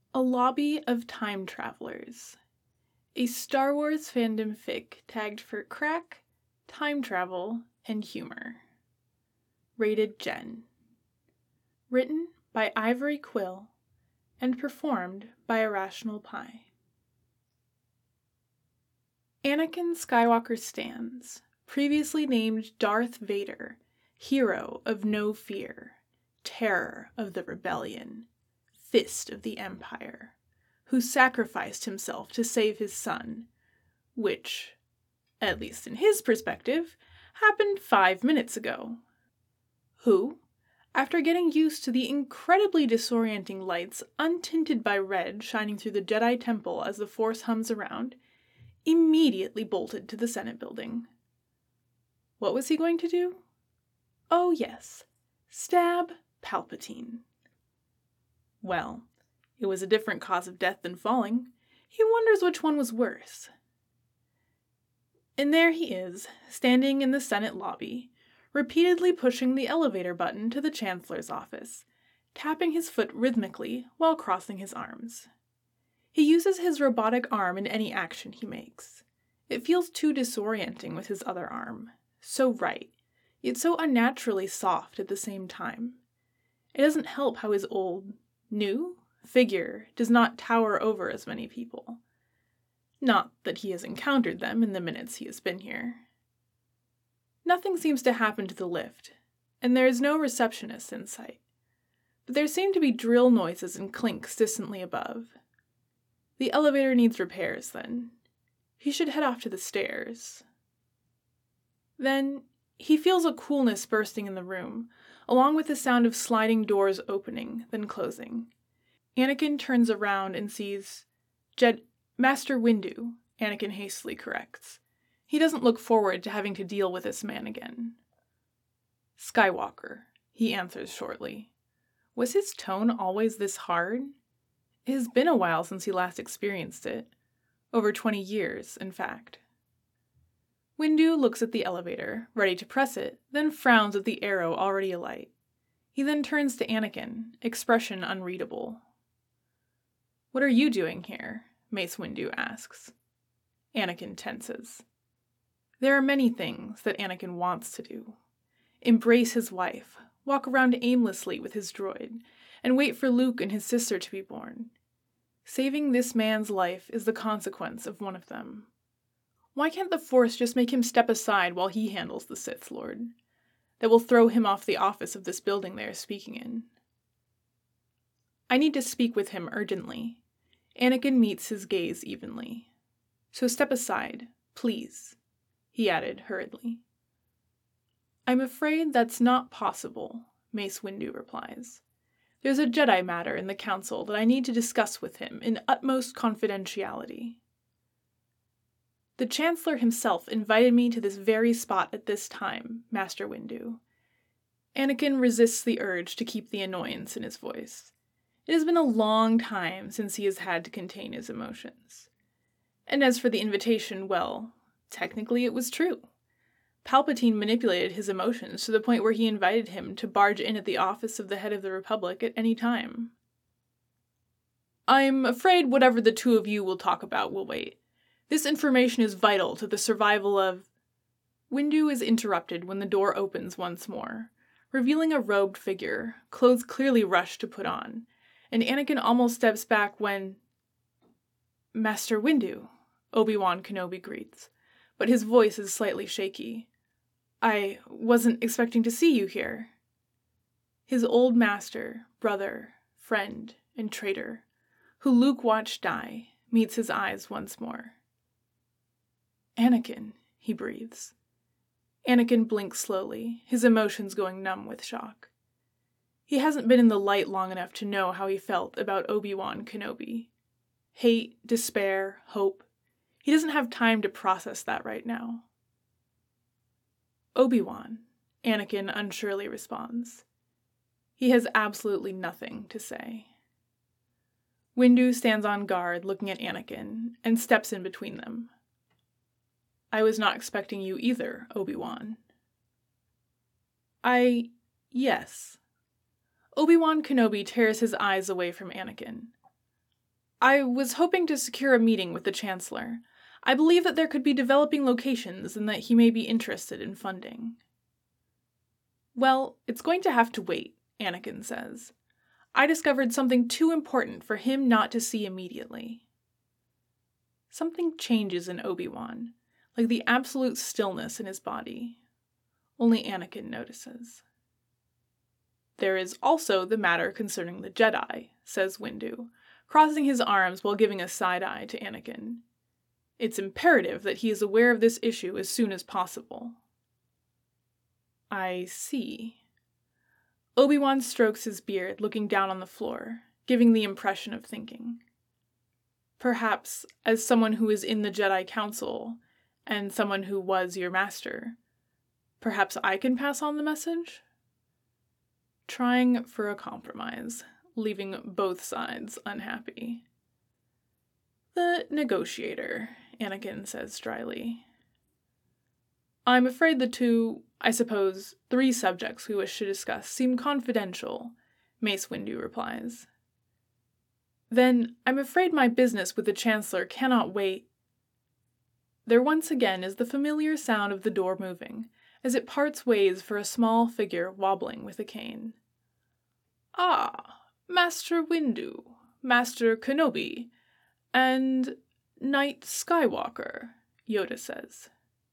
A Lobby of Time Travelers. A Star Wars fandom fic tagged for crack, time travel, and humor. Rated Gen. Written by Ivory Quill and performed by Irrational Pie. Anakin Skywalker stands, previously named Darth Vader, hero of no fear, terror of the rebellion, fist of the Empire, who sacrificed himself to save his son, which, at least in his perspective, happened 5 minutes ago. Who, after getting used to the incredibly disorienting lights untinted by red shining through the Jedi Temple as the Force hums around, immediately bolted to the Senate building. What was he going to do? Oh yes, stab Palpatine. Well, it was a different cause of death than falling. He wonders which one was worse. And there he is, standing in the Senate lobby, repeatedly pushing the elevator button to the Chancellor's office, tapping his foot rhythmically while crossing his arms. He uses his robotic arm in any action he makes. It feels too disorienting with his other arm, so right, yet so unnaturally soft at the same time. It doesn't help how his old, new figure does not tower over as many people. Not that he has encountered them in the minutes he has been here. Nothing seems to happen to the lift, and there is no receptionist in sight. But there seem to be drill noises and clinks distantly above. The elevator needs repairs, then. He should head off to the stairs. Then he feels a coolness bursting in the room, along with the sound of sliding doors opening, then closing. Anakin turns around and sees Master Windu, Anakin hastily corrects. He doesn't look forward to having to deal with this man again. Skywalker, he answers shortly. Was his tone always this hard? It has been a while since he last experienced it. Over 20 years, in fact. Windu looks at the elevator, ready to press it, then frowns at the arrow already alight. He then turns to Anakin, expression unreadable. "What are you doing here?" Mace Windu asks. Anakin tenses. There are many things that Anakin wants to do. Embrace his wife, walk around aimlessly with his droid, and wait for Luke and his sister to be born. Saving this man's life is the consequence of one of them. Why can't the Force just make him step aside while he handles the Sith Lord? That will throw him off the office of this building they are speaking in. I need to speak with him urgently. Anakin meets his gaze evenly. So step aside, please, he added hurriedly. I'm afraid that's not possible, Mace Windu replies. There's a Jedi matter in the Council that I need to discuss with him in utmost confidentiality. The Chancellor himself invited me to this very spot at this time, Master Windu. Anakin resists the urge to keep the annoyance in his voice. It has been a long time since he has had to contain his emotions. And as for the invitation, well, technically it was true. Palpatine manipulated his emotions to the point where he invited him to barge in at the office of the head of the Republic at any time. I'm afraid whatever the two of you will talk about will wait. This information is vital to the survival of... Windu is interrupted when the door opens once more, revealing a robed figure, clothes clearly rushed to put on, and Anakin almost steps back when... Master Windu, Obi-Wan Kenobi greets, but his voice is slightly shaky. I wasn't expecting to see you here. His old master, brother, friend, and traitor, who Luke watched die, meets his eyes once more. Anakin, he breathes. Anakin blinks slowly, his emotions going numb with shock. He hasn't been in the light long enough to know how he felt about Obi-Wan Kenobi. Hate, despair, hope. He doesn't have time to process that right now. Obi-Wan, Anakin unsurely responds. He has absolutely nothing to say. Windu stands on guard looking at Anakin and steps in between them. I was not expecting you either, Obi-Wan. Yes. Obi-Wan Kenobi tears his eyes away from Anakin. I was hoping to secure a meeting with the Chancellor. I believe that there could be developing locations and that he may be interested in funding. Well, it's going to have to wait, Anakin says. I discovered something too important for him not to see immediately. Something changes in Obi-Wan, like the absolute stillness in his body. Only Anakin notices. There is also the matter concerning the Jedi, says Windu, crossing his arms while giving a side-eye to Anakin. It's imperative that he is aware of this issue as soon as possible. I see. Obi-Wan strokes his beard, looking down on the floor, giving the impression of thinking. Perhaps, as someone who is in the Jedi Council, and someone who was your master, perhaps I can pass on the message? Trying for a compromise, leaving both sides unhappy. The negotiator, Anakin says dryly. I'm afraid the two, I suppose, 3 subjects we wish to discuss seem confidential, Mace Windu replies. Then I'm afraid my business with the Chancellor cannot wait. There once again is the familiar sound of the door moving, as it parts ways for a small figure wobbling with a cane. Ah, Master Windu, Master Kenobi, and Knight Skywalker, Yoda says.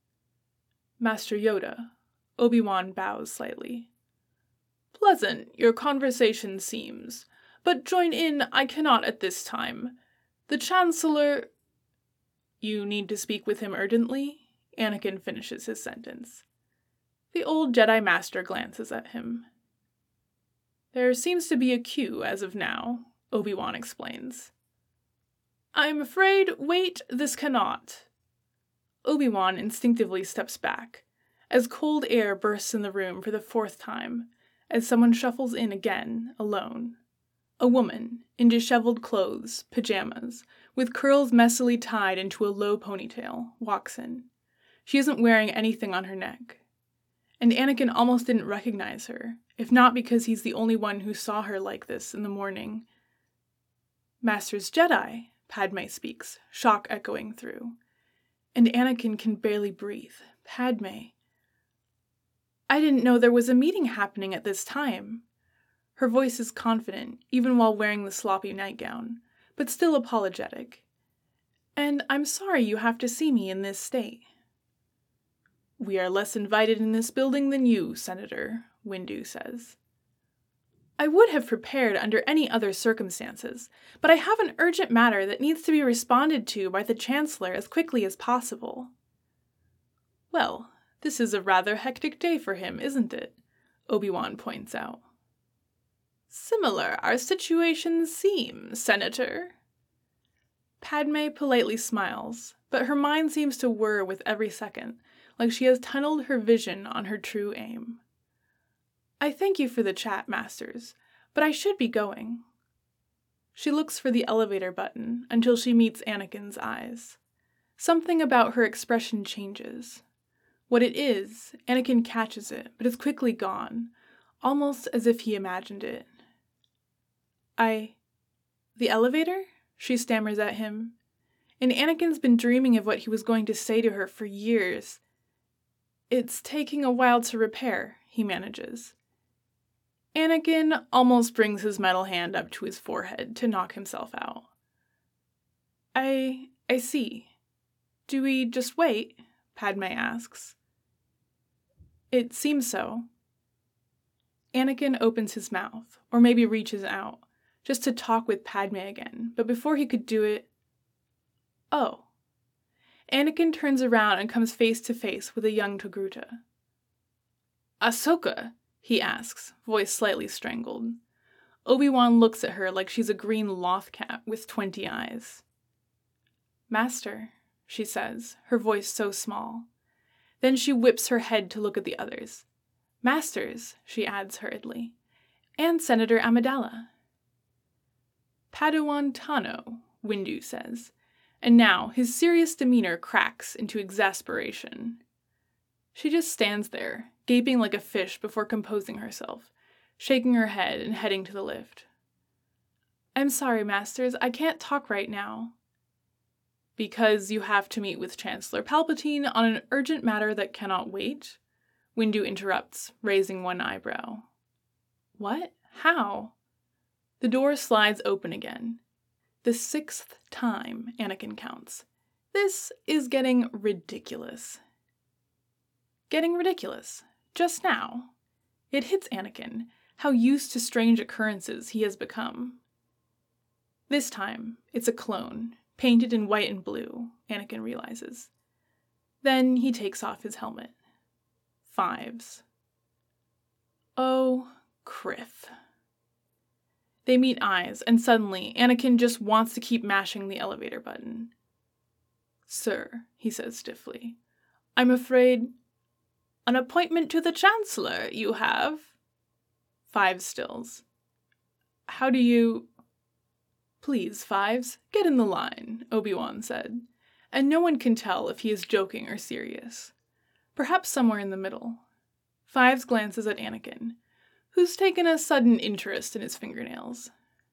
Master Yoda, Obi-Wan bows slightly. Pleasant your conversation seems, but join in I cannot at this time. The Chancellor... You need to speak with him urgently? Anakin finishes his sentence. The old Jedi Master glances at him. There seems to be a queue as of now, Obi-Wan explains. I'm afraid, wait, this cannot. Obi-Wan instinctively steps back, as cold air bursts in the room for the 4th time, as someone shuffles in again, alone. A woman, in disheveled clothes, pajamas, with curls messily tied into a low ponytail, walks in. She isn't wearing anything on her neck. And Anakin almost didn't recognize her, if not because he's the only one who saw her like this in the morning. Masters Jedi, Padme speaks, shock echoing through. And Anakin can barely breathe. Padme. I didn't know there was a meeting happening at this time. Her voice is confident, even while wearing the sloppy nightgown, but still apologetic. And I'm sorry you have to see me in this state. We are less invited in this building than you, Senator, Windu says. I would have prepared under any other circumstances, but I have an urgent matter that needs to be responded to by the Chancellor as quickly as possible. Well, this is a rather hectic day for him, isn't it? Obi-Wan points out. Similar our situations seem, Senator. Padme politely smiles, but her mind seems to whir with every second, like she has tunneled her vision on her true aim. I thank you for the chat, Masters, but I should be going. She looks for the elevator button until she meets Anakin's eyes. Something about her expression changes. What it is, Anakin catches it, but is quickly gone, almost as if he imagined it. The elevator? She stammers at him. And Anakin's been dreaming of what he was going to say to her for years. It's taking a while to repair, he manages. Anakin almost brings his metal hand up to his forehead to knock himself out. I see. Do we just wait? Padme asks. It seems so. Anakin opens his mouth, or maybe reaches out, just to talk with Padme again, but before he could do it... Oh. Anakin turns around and comes face to face with a young Togruta. Ahsoka, he asks, voice slightly strangled. Obi-Wan looks at her like she's a green lothcat with 20 eyes. Master, she says, her voice so small. Then she whips her head to look at the others. Masters, she adds hurriedly, and Senator Amidala. Padawan Tano, Windu says, and now his serious demeanor cracks into exasperation. She just stands there, gaping like a fish before composing herself, shaking her head and heading to the lift. I'm sorry, Masters, I can't talk right now. Because you have to meet with Chancellor Palpatine on an urgent matter that cannot wait? Windu interrupts, raising one eyebrow. What? How? The door slides open again. The 6th time, Anakin counts. This is getting ridiculous. Getting ridiculous. Just now. It hits Anakin, how used to strange occurrences he has become. This time, it's a clone, painted in white and blue, Anakin realizes. Then he takes off his helmet. Fives. Oh, Criff. They meet eyes, and suddenly, Anakin just wants to keep mashing the elevator button. Sir, he says stiffly, I'm afraid... An appointment to the Chancellor, you have? 5 stills. How do you... Please, Fives, get in the line, Obi-Wan said, and no one can tell if he is joking or serious. Perhaps somewhere in the middle. Fives glances at Anakin, who's taken a sudden interest in his fingernails.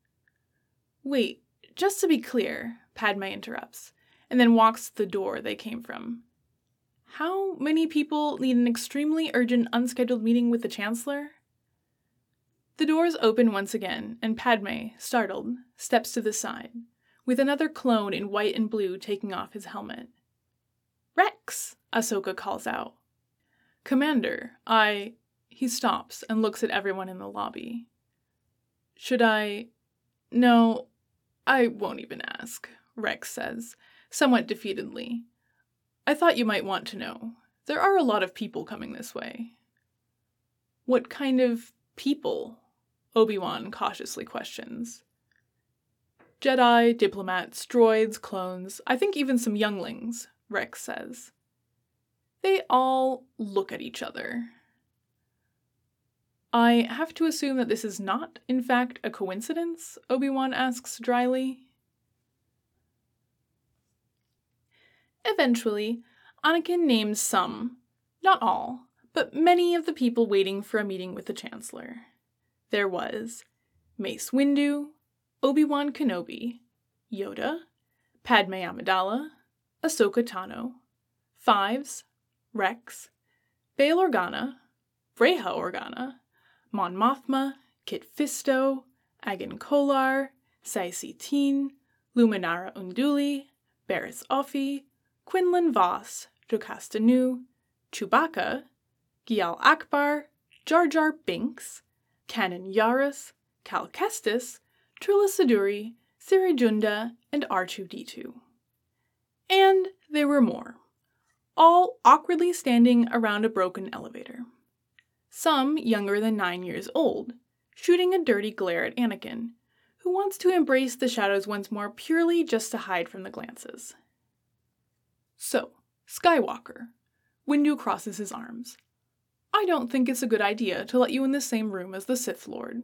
Wait, just to be clear, Padme interrupts, and then walks to the door they came from. How many people need an extremely urgent unscheduled meeting with the Chancellor? The doors open once again, and Padme, startled, steps to the side, with another clone in white and blue taking off his helmet. Rex! Ahsoka calls out. Commander, He stops and looks at everyone in the lobby. Should I... No, I won't even ask, Rex says, somewhat defeatedly. I thought you might want to know. There are a lot of people coming this way. What kind of people? Obi-Wan cautiously questions. Jedi, diplomats, droids, clones, I think even some younglings, Rex says. They all look at each other. I have to assume that this is not, in fact, a coincidence? Obi-Wan asks dryly. Eventually, Anakin names some, not all, but many of the people waiting for a meeting with the Chancellor. There was Mace Windu, Obi-Wan Kenobi, Yoda, Padme Amidala, Ahsoka Tano, Fives, Rex, Bail Organa, Breha Organa, Mon Mothma, Kit Fisto, Agen Kolar, Saisi Teen, Luminara Unduli, Barriss Offee, Quinlan Vos, Jocasta Nu, Chewbacca, Gial Akbar, Jar Jar Binks, Kanan Yarrus, Cal Kestis, Trilla Siduri, Siri Junda, and R2-D2. And there were more, all awkwardly standing around a broken elevator. Some younger than 9 years old, shooting a dirty glare at Anakin, who wants to embrace the shadows once more purely just to hide from the glances. So, Skywalker. Windu crosses his arms. I don't think it's a good idea to let you in the same room as the Sith Lord.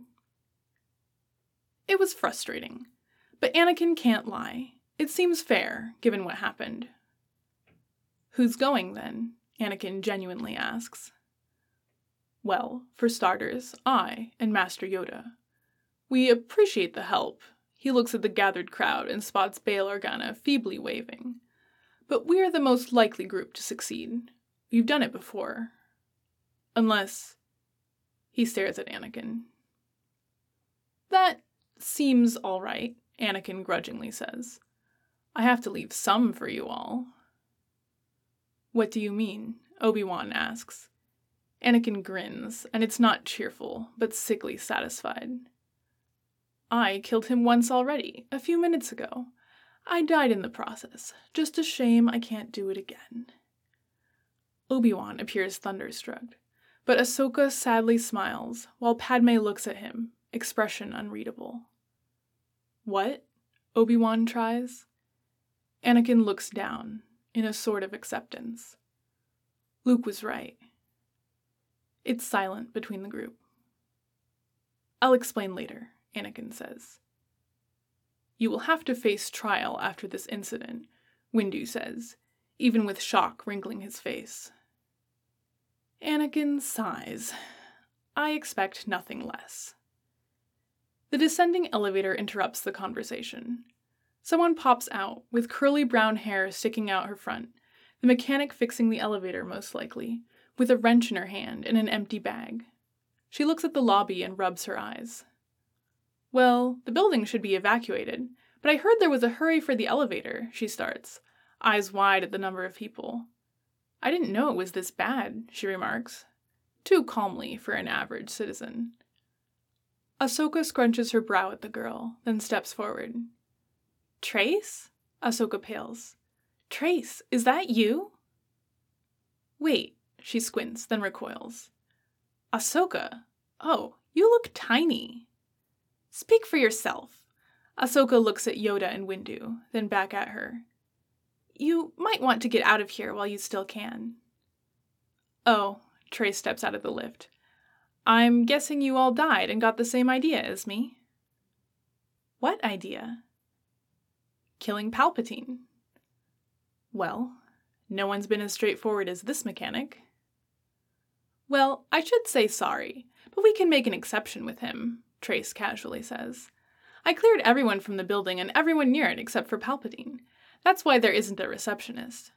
It was frustrating, but Anakin can't lie. It seems fair, given what happened. Who's going, then? Anakin genuinely asks. Well, for starters, I and Master Yoda. We appreciate the help. He looks at the gathered crowd and spots Bail Organa feebly waving. But we're the most likely group to succeed. We've done it before. Unless... He stares at Anakin. That seems all right, Anakin grudgingly says. I have to leave some for you all. What do you mean? Obi-Wan asks. Anakin grins, and it's not cheerful, but sickly satisfied. I killed him once already, a few minutes ago. I died in the process. Just a shame I can't do it again. Obi-Wan appears thunderstruck, but Ahsoka sadly smiles, while Padme looks at him, expression unreadable. What? Obi-Wan tries. Anakin looks down, in a sort of acceptance. Luke was right. It's silent between the group. I'll explain later, Anakin says. You will have to face trial after this incident, Windu says, even with shock wrinkling his face. Anakin sighs. I expect nothing less. The descending elevator interrupts the conversation. Someone pops out, with curly brown hair sticking out her front, the mechanic fixing the elevator most likely, with a wrench in her hand and an empty bag. She looks at the lobby and rubs her eyes. Well, the building should be evacuated, but I heard there was a hurry for the elevator, she starts, eyes wide at the number of people. I didn't know it was this bad, she remarks, too calmly for an average citizen. Ahsoka scrunches her brow at the girl, then steps forward. Trace? Ahsoka pales. Trace, is that you? Wait, she squints, then recoils. Ahsoka, oh, you look tiny. Speak for yourself. Ahsoka looks at Yoda and Windu, then back at her. You might want to get out of here while you still can. Oh, Trace steps out of the lift. I'm guessing you all died and got the same idea as me. What idea? Killing Palpatine. Well, no one's been as straightforward as this mechanic. Well, I should say sorry, but we can make an exception with him, Trace casually says. I cleared everyone from the building and everyone near it except for Palpatine. That's why there isn't a receptionist.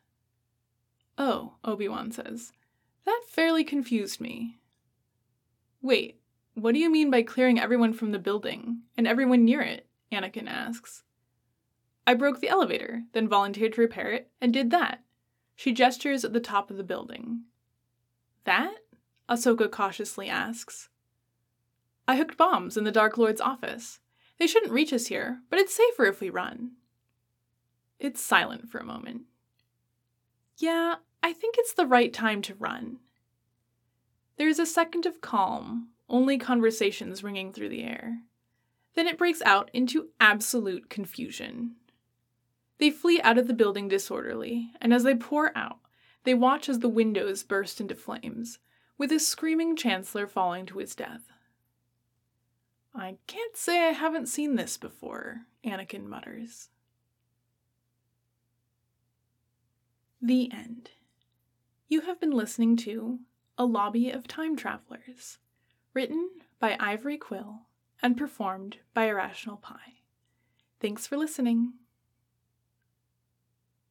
Oh, Obi-Wan says. That fairly confused me. Wait, what do you mean by clearing everyone from the building, and everyone near it? Anakin asks. I broke the elevator, then volunteered to repair it, and did that. She gestures at the top of the building. That? Ahsoka cautiously asks. I hooked bombs in the Dark Lord's office. They shouldn't reach us here, but it's safer if we run. It's silent for a moment. Yeah, I think it's the right time to run. There's a second of calm, only conversations ringing through the air. Then it breaks out into absolute confusion. They flee out of the building disorderly, and as they pour out, they watch as the windows burst into flames, with a screaming Chancellor falling to his death. I can't say I haven't seen this before, Anakin mutters. The end. You have been listening to A Lobby of Time Travelers, written by Ivory Quill and performed by Irrational Pie. Thanks for listening.